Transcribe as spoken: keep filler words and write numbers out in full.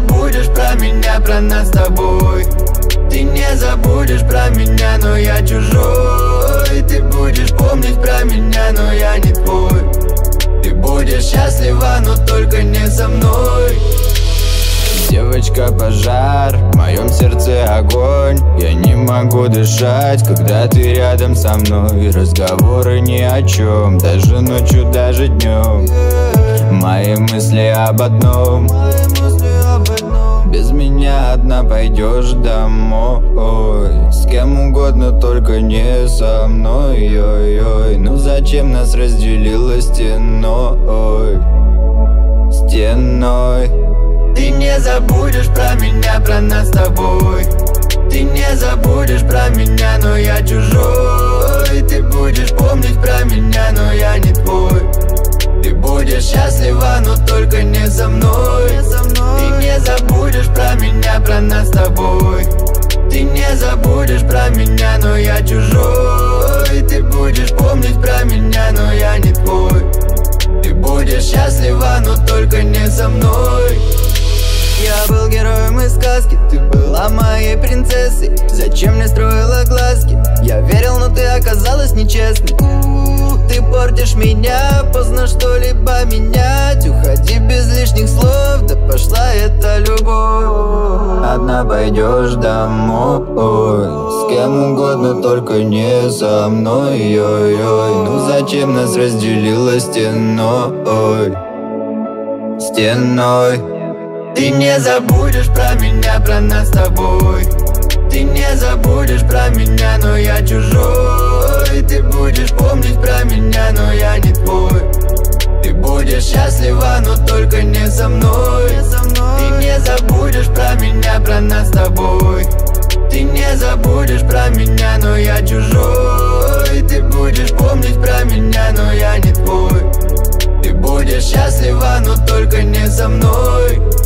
забудешь про меня, про нас с тобой. Ты не забудешь про меня, но я чужой. Ты будешь помнить про меня, но я не твой. Ты будешь счастлива, но только не со мной. Девочка, пожар, в моем сердце огонь. Я не могу дышать, когда ты рядом со мной. Разговоры ни о чем, даже ночью, даже днем. Мои мысли об одном: без меня одна пойдешь домой. С кем угодно, только не со мной. Ой-ой. Ну зачем нас разделила стеной? Стеной. Ты не забудешь про меня, про нас с тобой. Ты не забудешь про меня, но я чужой. Ты будешь помнить про меня, но я не твой. Ты будешь счастлива, но только не со мной. Ты не забудешь про меня, про нас с тобой. Ты не забудешь про меня, но я чужой. Ты будешь помнить про меня, но я не твой. Ты будешь счастлива, но только не со мной. Я был героем из сказки, ты была моей принцессой. Зачем мне строила глазки? Я верил, но ты оказалась нечестной. Ты портишь меня, поздно что-либо менять. Уходи без лишних слов, да пошла эта любовь. Одна пойдешь домой, с кем угодно, только не со мной. Ой-ой. Ну зачем нас разделила стеной? Стеной. Ты не забудешь про меня, про нас с тобой. Ты не забудешь про меня, но я чужой. Ты будешь помнить про меня, но я не твой. Ты будешь счастлива, но только не со мной. Ты не забудешь про меня, про нас с тобой. Ты не забудешь про меня, но я чужой. Ты будешь помнить про меня, но я не твой. Ты будешь счастлива, но только не со мной.